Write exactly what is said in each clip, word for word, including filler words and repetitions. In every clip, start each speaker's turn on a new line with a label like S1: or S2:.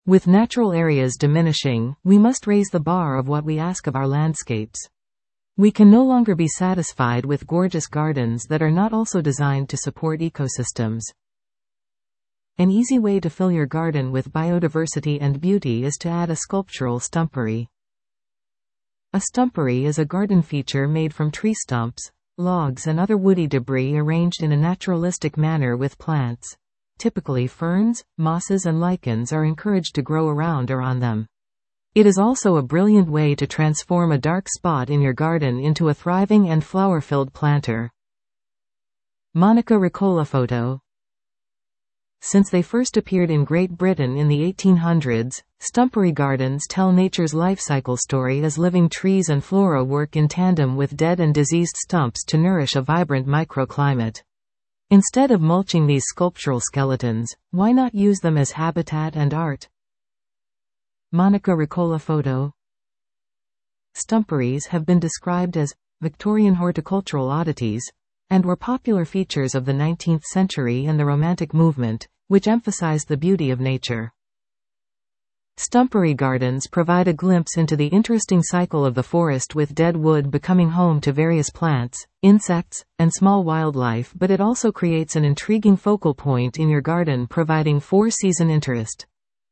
S1: With natural areas diminishing, we must raise the bar of what we ask of our landscapes. We can no longer be satisfied with gorgeous gardens that are not also designed to support ecosystems. An easy way to fill your garden with biodiversity and beauty is to add a sculptural stumpery. A stumpery is a garden feature made from tree stumps, logs and other woody debris arranged in a naturalistic manner with plants. Typically ferns, mosses and lichens are encouraged to grow around or on them. It is also a brilliant way to transform a dark spot in your garden into a thriving and flower-filled planter. Monica Ricola photo. Since they first appeared in Great Britain in the eighteen hundreds, stumpery gardens tell nature's life cycle story as living trees and flora work in tandem with dead and diseased stumps to nourish a vibrant microclimate. Instead of mulching these sculptural skeletons, why not use them as habitat and art? Monica Ricola photo. Stumperies have been described as Victorian horticultural oddities, and were popular features of the nineteenth century and the Romantic movement, which emphasized the beauty of nature. Stumpery gardens provide a glimpse into the interesting cycle of the forest, with dead wood becoming home to various plants, insects, and small wildlife, but it also creates an intriguing focal point in your garden, providing four-season interest.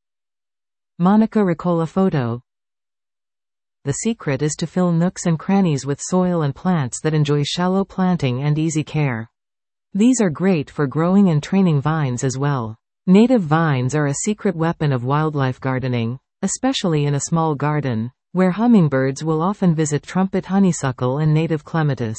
S1: Monica Ricola photo. The secret is to fill nooks and crannies with soil and plants that enjoy shallow planting and easy care. These are great for growing and training vines as well. Native vines are a secret weapon of wildlife gardening, especially in a small garden, where hummingbirds will often visit trumpet honeysuckle and native clematis.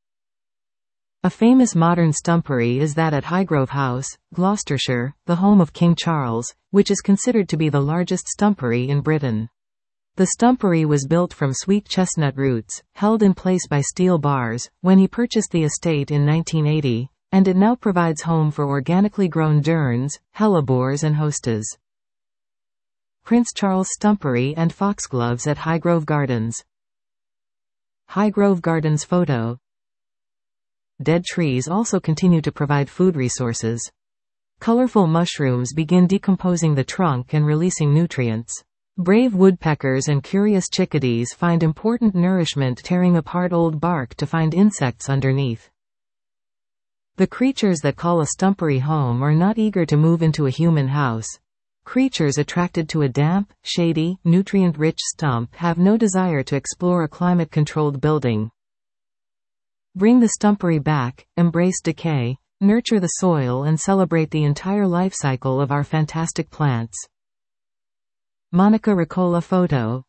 S1: A famous modern stumpery is that at Highgrove House, Gloucestershire, the home of King Charles, which is considered to be the largest stumpery in Britain. The stumpery was built from sweet chestnut roots, held in place by steel bars, when he purchased the estate in nineteen eighty, and it now provides home for organically grown derns, hellebores and hostas. Prince Charles Stumpery and Foxgloves at Highgrove Gardens. Highgrove Gardens photo. Dead trees also continue to provide food resources. Colorful mushrooms begin decomposing the trunk and releasing nutrients. Brave woodpeckers and curious chickadees find important nourishment tearing apart old bark to find insects underneath. The creatures that call a stumpery home are not eager to move into a human house. Creatures attracted to a damp, shady, nutrient-rich stump have no desire to explore a climate-controlled building. Bring the stumpery back, embrace decay, nurture the soil and celebrate the entire life cycle of our fantastic plants. Monica Ricola photo.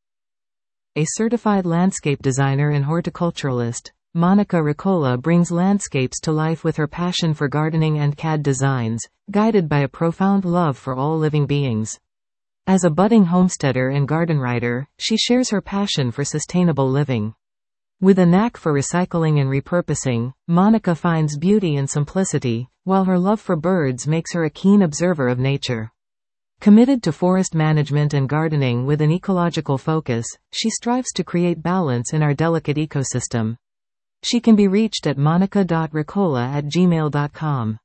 S1: A certified landscape designer and horticulturalist, Monica Ricola brings landscapes to life with her passion for gardening and C A D designs, guided by a profound love for all living beings. As a budding homesteader and garden writer, she shares her passion for sustainable living. With a knack for recycling and repurposing, Monica finds beauty in simplicity, while her love for birds makes her a keen observer of nature. Committed to forest management and gardening with an ecological focus, she strives to create balance in our delicate ecosystem. She can be reached at monica dot ricola at gmail dot com.